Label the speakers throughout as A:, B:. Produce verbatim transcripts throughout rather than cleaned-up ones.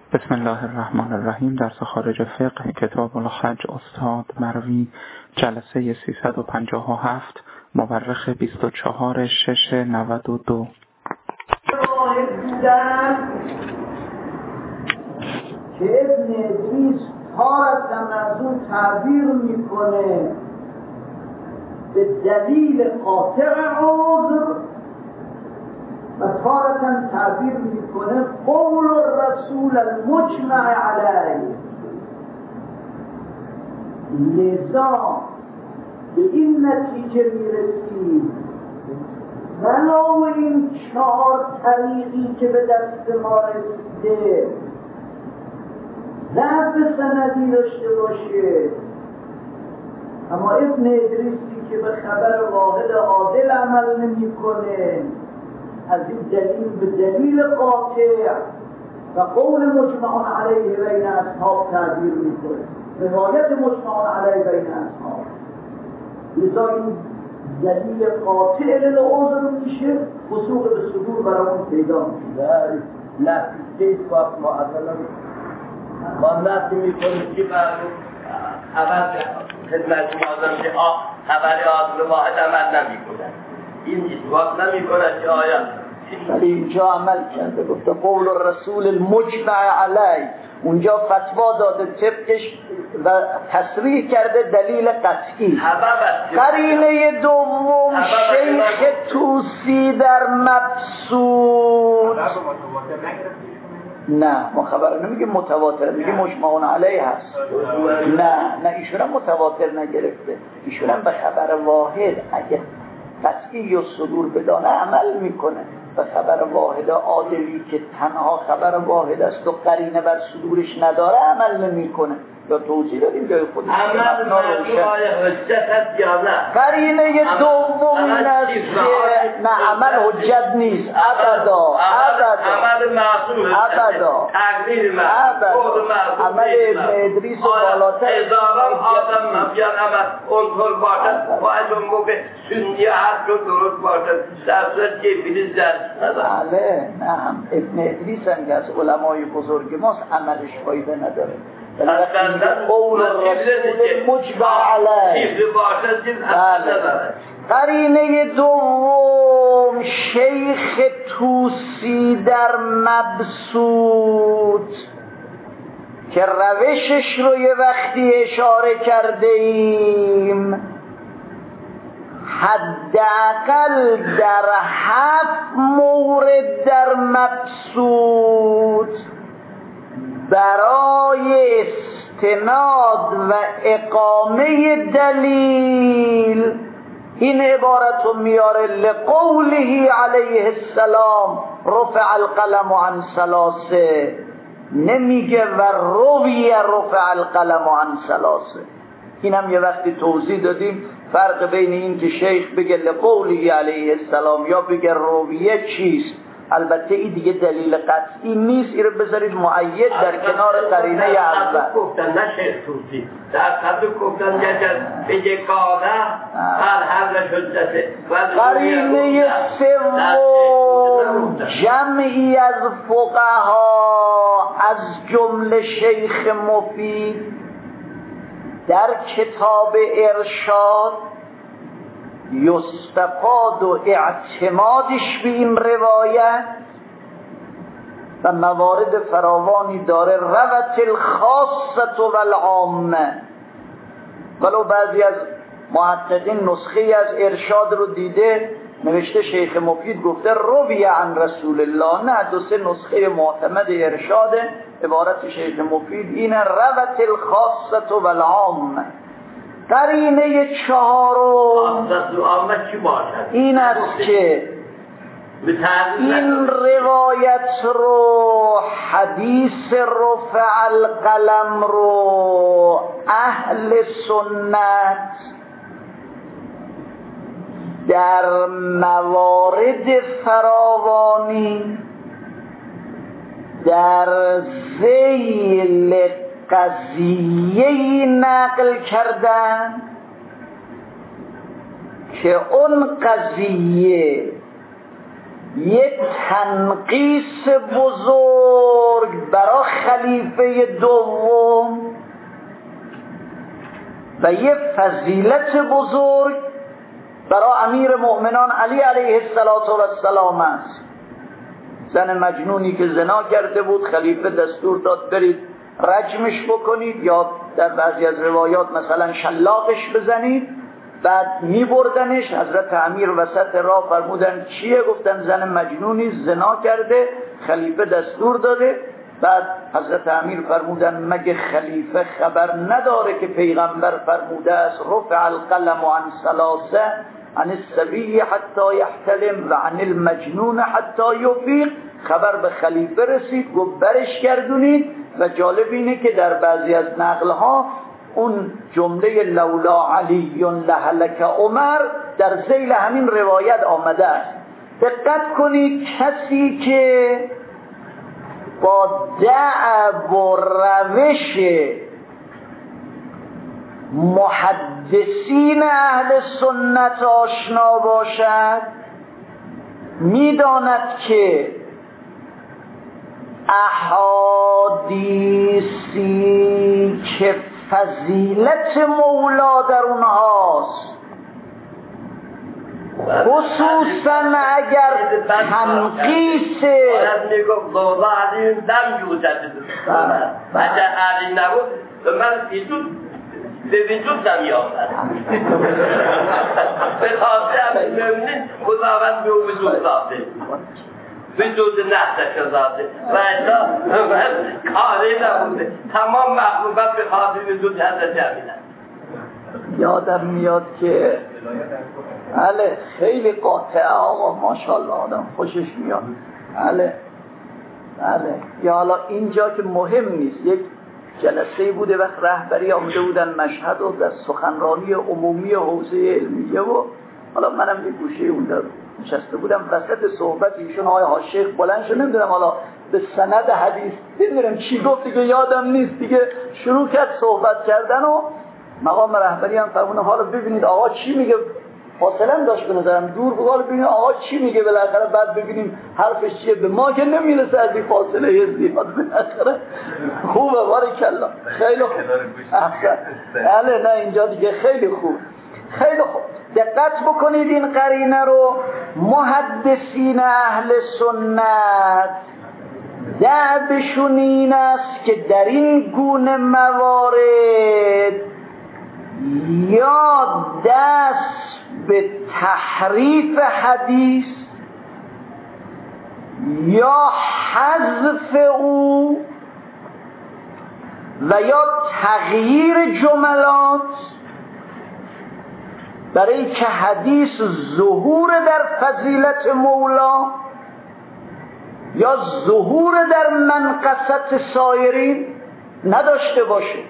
A: بسم الله الرحمن الرحیم. درس خارج فقه کتاب الحج استاد مروی، جلسه سیصد و پنجاه و هفت، مورخ بیست و چهار شش نود و دو.
B: که ابن ادریس تارتن از اون تعبیر میکنه به دلیل قاطع عذر و تارتن تعبیر میکنه قول الرسول المجمع علیه. لذا به این نتیجه میرسیم ولو این چهار طریقی که به دست ما رسیده ضعف سندی داشته باشه، اما ابن ادریسی که به خبر واحد عادل عمل نمی کنه از این دلیل به دلیل قاطع و قول مجمع علیه بین اصحاب تعبیر می کنه، روایت مجمع علیه بین اصحاب. لذا این دلیل قاطع للعذر میشه، وثوق به صدور برامون پیدا میشه.
C: لحظه وقت ما اصلا ما نفتی میکنیم که برای خبر خدمت مازم که آه خبر عادل واحد عمل نمی کنن، این اثبات نمی کنن که آیا
B: ولی اینجا عمل کرده، گفته قول الرسول المجمع علیه، اونجا فتوا داده طبقش و تصریح کرده دلیل قطعی. قرینه دوم شیخ توسی در مبسوط. نه ما خبر نمیگه متواتر، میگه مجمعون علیه هست. نه نه ایشون هم متواتر نگرفته، ایشون هم به خبر واحد اگه قطعی یا صدور بدانه عمل میکنه. و خبر واحد عادلی که تنها خبر واحد است و قرینه بر صدورش نداره عمل نمیکنه. یا توضیح دادیم جای خودش
C: عمل مطلوبای حجت هست یا نه؟
B: قرینه دوم این است که نه عمل حجت نیست. ابدا ابدا
C: عمل معصوم
B: ابدا
C: تقدیر معصوم
B: عمل ابن ادریس بالاتر
C: ازارم آدم مبیان عمل اونطور باشد باید اون موقع سنی هر جو درست باشد در صورت که بلیز درست نداره.
B: بله نه هم ابن ادریس هم که از علمای بزرگ ماست عملش فایده نداره. قول الرسول مجمع علیه. قرینه دوم شیخ توسی در مبسوط که روشش رو یه وقتی اشاره کرده ایم، حداقل در هفت مورد در مبسوط برای استناد و اقامه دلیل این عبارت رو میاره لقوله علیه السلام رفع القلم عن ثلاثه، نمیگه و روی رفع القلم عن ثلاثه. این هم یه وقتی توضیح دادیم فرق بین این که شیخ بگه لقوله علیه السلام یا بگه رویه چیست. البته این دیگه دلیل قطعی نیست، این رو بذارید مؤید در کنار قرینه اول.
C: گفتن نه شیخ توسی در صدق گفتن بگه قاده هر هر حجته.
B: قرینه سوم جمعی از فقها از جمله شیخ مفید در کتاب ارشاد یستفاد و اعتمادش به این روایت و موارد فراوانی داره، روت الخاصة و العامه. ولو بعضی از محققین نسخه از ارشاد رو دیده نوشته شیخ مفید گفته روی عن رسول الله، نه دو سه نسخه معتمد ارشاده عبارت شیخ مفید اینه روت الخاصة و العامه. قرینه چهارم این است که این روایت رو حدیث رفع القلم رو اهل سنت در موارد فراوانی در ذیل قضیه نقل کردن که اون قضیه یک تنقیس بزرگ برای خلیفه دوم و یک فضیلت بزرگ برای امیر مؤمنان علی علیه السلام است. زن مجنونی که زنا کرده بود خلیفه دستور داد برید رجمش بکنید یا در بعضی از روایات مثلا شلاقش بزنید. بعد می بردنش. حضرت امیر وسط راه فرمودن چیه؟ گفتن زن مجنونی زنا کرده خلیفه دستور داده. بعد حضرت امیر فرمودن مگه خلیفه خبر نداره که پیغمبر فرموده است رفع القلم عن ثلاثه عن الصبی حتی یحتلم و عن المجنون حتی یفیق. خبر به خلیفه رسید گفت برش گردونید. و جالب اینه که در بعضی از نقلها اون جمله لولا علی لهلک عمر در ذیل همین روایت آمده است. دقت کنید کسی که با دعو و روش محدثین اهل سنت آشنا باشد میداند که احادیثی که فضیلت مولا در اونهاست خصوصا اگر تنقیص
C: میگفت بابا علی دم جوزد اگر علی نبود من ایشون به وجود دم یافتد به خاطر امیر مومنین خداوند به وجود داده وجود نحسش داده و اتا کاری نبوده تمام مخلوقات به خاطر وجود حضرت امین.
B: یادم میاد که بله خیلی قاطعه آقا ماشاءالله آدم خوشش میاد. بله بله یا حالا اینجا که مهم نیست یک جلسه بوده وقت رهبری آمده بودن مشهد و در سخنرانی عمومی حوزه علمیه و حالا منم یه گوشه اون در نشسته بودم وسط صحبت ایشون آقای حاشیخ بلند شد نمیدونم حالا به سند حدیث نمیدونم چی گفت دیگه یادم نیست دیگه شروع کرد صحبت کردن و مقام رهبری هم فرمونه حالا ببینید آقا چی میگه. فاصله هم داشت به نظرم دور بگاه ببینید آقا چی میگه بالاخره بعد ببینیم حرفش چیه. به ما که نمیرسه از این فاصله زیاد بالاخره خوبه بارکالله خیلی خوب احسن. بله نه اینجا دیگه خیلی خوب خیلی خوب. دقت بکنید این قرینه رو محدثین اهل سنت دعوشون این است که در این گونه موارد یا دست به تحریف حدیث یا حذف او و یا تغییر جملات برای که حدیث ظهور در فضیلت مولا یا ظهور در منقصت سایرین نداشته باشه.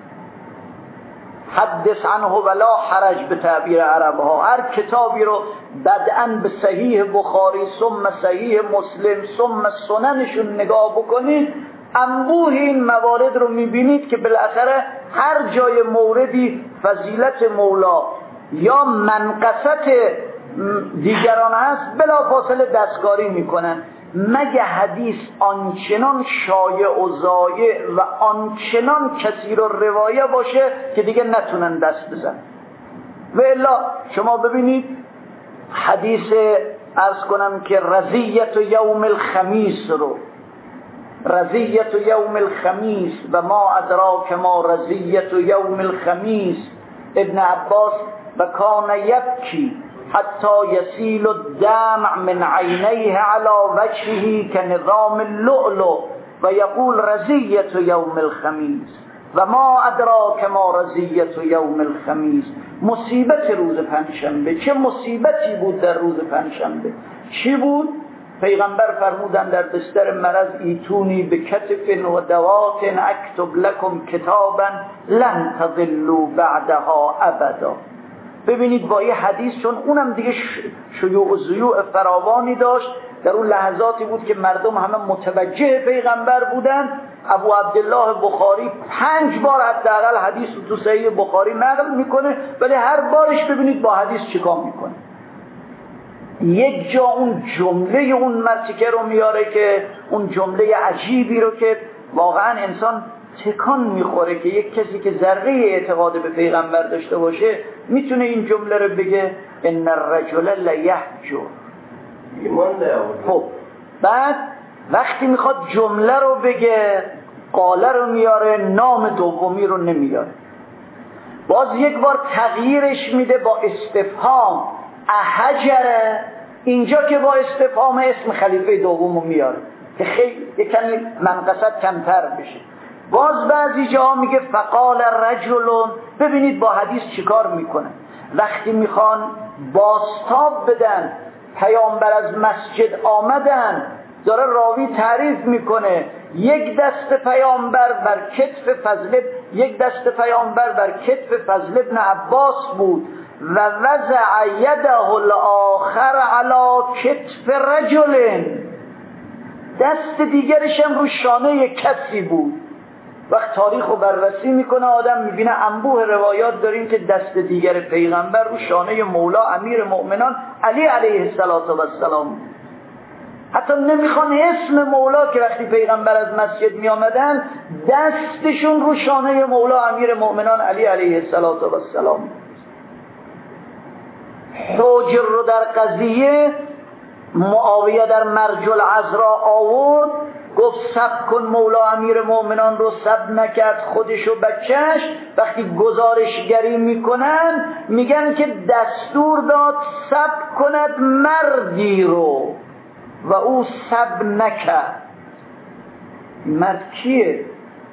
B: حدث عنه ولا حرج به تعبیر عرب ها. هر کتابی رو بدءا به صحیح بخاری ثم صحیح مسلم ثم سننشون نگاه بکنید انبوه این موارد رو میبینید که بالاخره هر جای موردی فضیلت مولا یا منقصت دیگران هست بلافاصله دستکاری میکنن مگه حدیث آنچنان شایع و ضایع و آنچنان کسی رو روایه باشه که دیگه نتونن دست بزن. و الا شما ببینید حدیث عرض کنم که رضیت یوم الخمیس رو رضیت یوم الخمیس و ما ادراک ما رضیت یوم الخمیس ابن عباس و کان یبکی حتی یسیل الدمع من عینیه علی وجهه كنظام اللؤلؤ و یقول رضیت یوم الخمیس و ما ادراک ما رضیت یوم الخمیس. مصیبت روز پنجشنبه چه مصیبتی بود در روز پنجشنبه. چی بود؟ پیغمبر فرمودن در بستر مرض ایتونی به کتف و دوات اکتب لکم کتابا لن تضلوا بعدها ابدا. ببینید با یه حدیث چون اونم دیگه شیوع و ضیوع فراوانی داشت در اون لحظاتی بود که مردم همه متوجه پیغمبر بودن. ابو عبدالله بخاری پنج بار حداقل حدیث تو صحیح بخاری نقل میکنه ولی هر بارش ببینید با حدیث چیکار میکنه. یک جا اون جمله اون مرتکه رو میاره که اون جمله عجیبی رو که واقعا انسان تکان میخوره که یک کسی که ذره اعتقاد به پیغمبر داشته باشه میتونه این جمله رو بگه ان الرجل لیهجر. خب بعد وقتی میخواد جمله رو بگه قاله رو میاره، نام دومی رو نمیاره. باز یک بار تغییرش میده با استفهام احجره، اینجا که با استفهام اسم خلیفه دوم رو میاره که خیلی یک کمی منقصت کمتر بشه. باز بعضی جاها میگه فقال رجل. ببینید با حدیث چیکار میکنه. وقتی میخوان بازتاب بدن پیامبر از مسجد آمدن، داره راوی تعریف میکنه یک دست پیامبر بر کتف فضل یک دست پیامبر بر کتف فضل ابن عباس بود و وضع یده الاخر علی کتف رجل، دست دیگرش هم رو شانه کسی بود. وقت تاریخ رو بررسی میکنه آدم میبینه انبوه روایات داریم که دست دیگر پیغمبر رو شانه مولا امیر مؤمنان علی علیه السلام. حتی نمیخوان اسم مولا که وقتی پیغمبر از مسجد میامدن دستشون رو شانه مولا امیر مؤمنان علی علیه السلام. حجر رو در قضیه معاویه در مرج العذرا آورد، گفت سب کن، مولا امیر مؤمنان رو سب نکرد، خودش و بچهش. وقتی گزارشگری میکنن میگن که دستور داد سب کند مردی رو و او سب نکرد. مرد کیه؟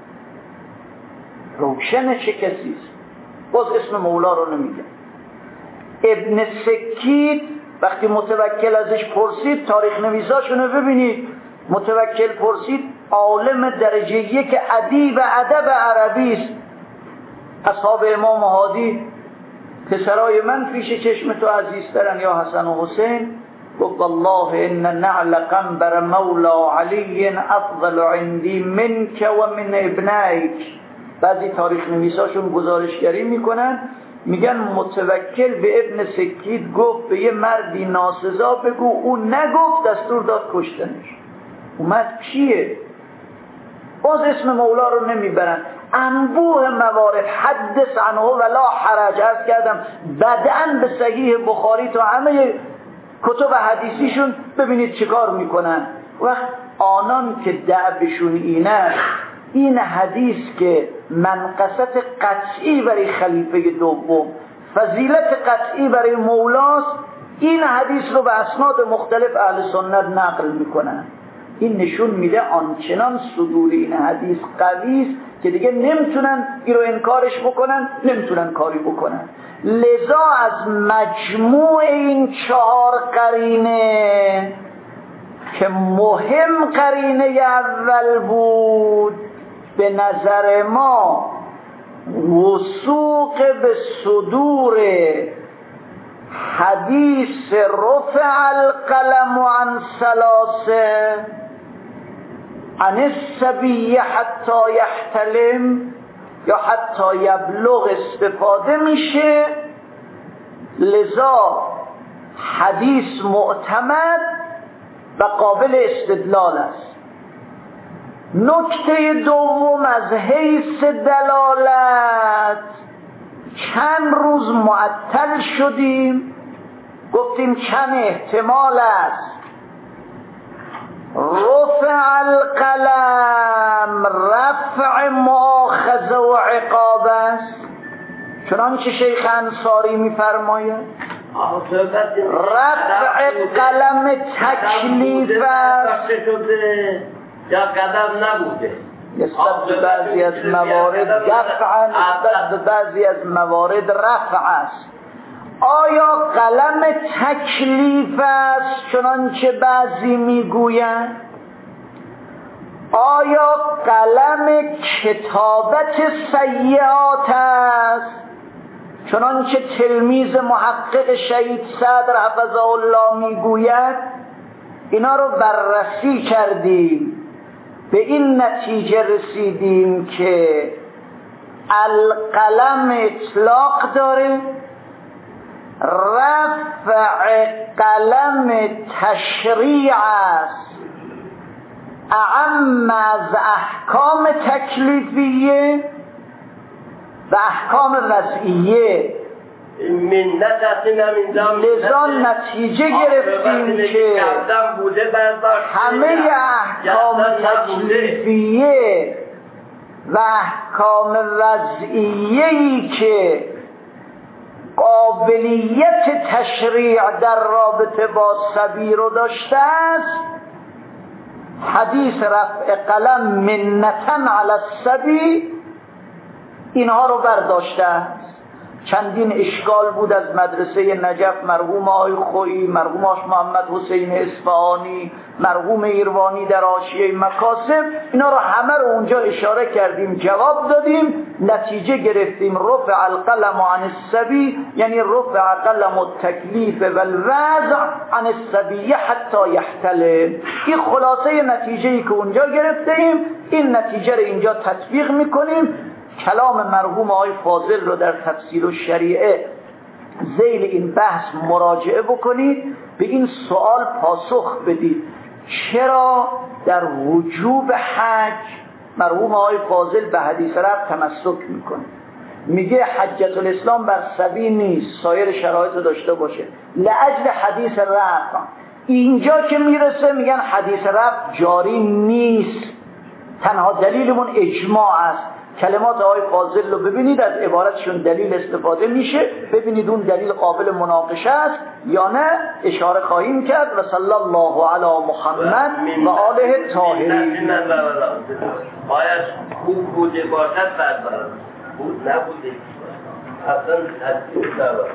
B: روشن چه کسیست؟ باز اسم مولا رو نمیگن. ابن سکید وقتی متوکل ازش پرسید، تاریخ نویساشونو ببینید، متوکل پرسید عالم درجه یک ادیب ادب عربی است. اصحاب امام هادی پسرای من پیش چشم تو عزیزترن یا حسن و حسین؟ گفت والله ان نعل قنبر مولا علی افضل عندی منک و من ابنیک. بعضی تاریخ نویساشون گزارشگری میکنن میگن متوکل به ابن سکید گفت به یه مردی ناسزا بگو، او نگفت، دستور داد کشتنش. اومد کیه؟ باز اسم مولا رو نمیبرن. انبوه موارد حدث عنه ولا حرج. عرض کردم بدأن به صحیح بخاری تا همه کتب حدیثیشون ببینید چیکار میکنن. وقت آنان که دعبشون اینه این حدیث که منقصت قطعی برای خلیفه دوم، فضیلت قطعی برای مولاست، این حدیث رو به اسناد مختلف اهل سنت نقل میکنن. این نشون میده آنچنان صدور این حدیث قوی است که دیگه نمیتونن این رو انکارش بکنن، نمیتونن کاری بکنن. لذا از مجموع این چهار قرینه که مهم قرینه اول بود، به نظر ما وثوق به صدور حدیث رفع القلم عن ثلاثه عن الصبی حتی یحتلم یا حتی یبلغ استفاده میشه. لذا حدیث معتمد و قابل استدلال است. نکته دوم از حیث دلالت، چند روز معطل شدیم، گفتیم چند احتمال است. رفع القلم رفع مؤاخذه و عقاب است، چنانچه شیخ انصاری می‌فرماید. رفع قلم تکلیف است
C: یا قدم نبوده،
B: نسبت به بعضی از موارد دفع، نسبت به بعضی از موارد رفع است. آیا قلم تکلیف است چنانچه بعضی میگویند؟ آیا قلم کتابت سیئات است چنانچه تلمیذ محقق شهید صدر حفظه الله میگوید؟ اینا رو بررسی کردیم، به این نتیجه رسیدیم که القلم اطلاق داره، رفع قلم تشریع است اعم از احکام تکلیفیه و احکام وضعیه. لذا نتیجه گرفتیم که همه احکام تکلیفیه و احکام وضعیه‌ای که قابلیت تشریع در رابطه با صبی رو داشته است، حدیث رفع قلم منتن علی الصبی اینها رو برداشته است. چندین اشکال بود از مدرسه نجف، مرحوم آقای خویی، مرحوم آش محمد حسین اصفهانی، مرحوم ایروانی در حاشیه مکاسب، اینا رو همه رو اونجا اشاره کردیم، جواب دادیم، نتیجه گرفتیم رفع القلم عن الصبی یعنی رفع قلم التکلیف و الوضع عن الصبی حتی یحتلم. این خلاصه نتیجه‌ای که اونجا گرفتیم، این نتیجه رو اینجا تطبیق میکنیم. کلام مرحوم آقای فاضل رو در تفسیر الشریعه ذیل این بحث مراجعه بکنید، به این سوال پاسخ بدید چرا در وجوب حج مرحوم آقای فاضل به حدیث رفع تمسک میکنه، میگه حجت الاسلام بر صبی نیست، سایر شرایط رو داشته باشه لاجل حدیث رفع. اینجا که میرسه میگن حدیث رفع جاری نیست، تنها دلیلمون اجماع است. کلمات آقای فاضل رو ببینید، از عبارتشون دلیل استفاده میشه، ببینید اون دلیل قابل مناقشه است یا نه، اشاره خواهیم کرد. و صلی الله علی محمد و آله الطاهرین.
C: باید خوب بوده باشد بعد برد بود نبوده اصلا تدیل نبود.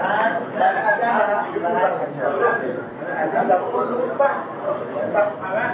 D: Thank you.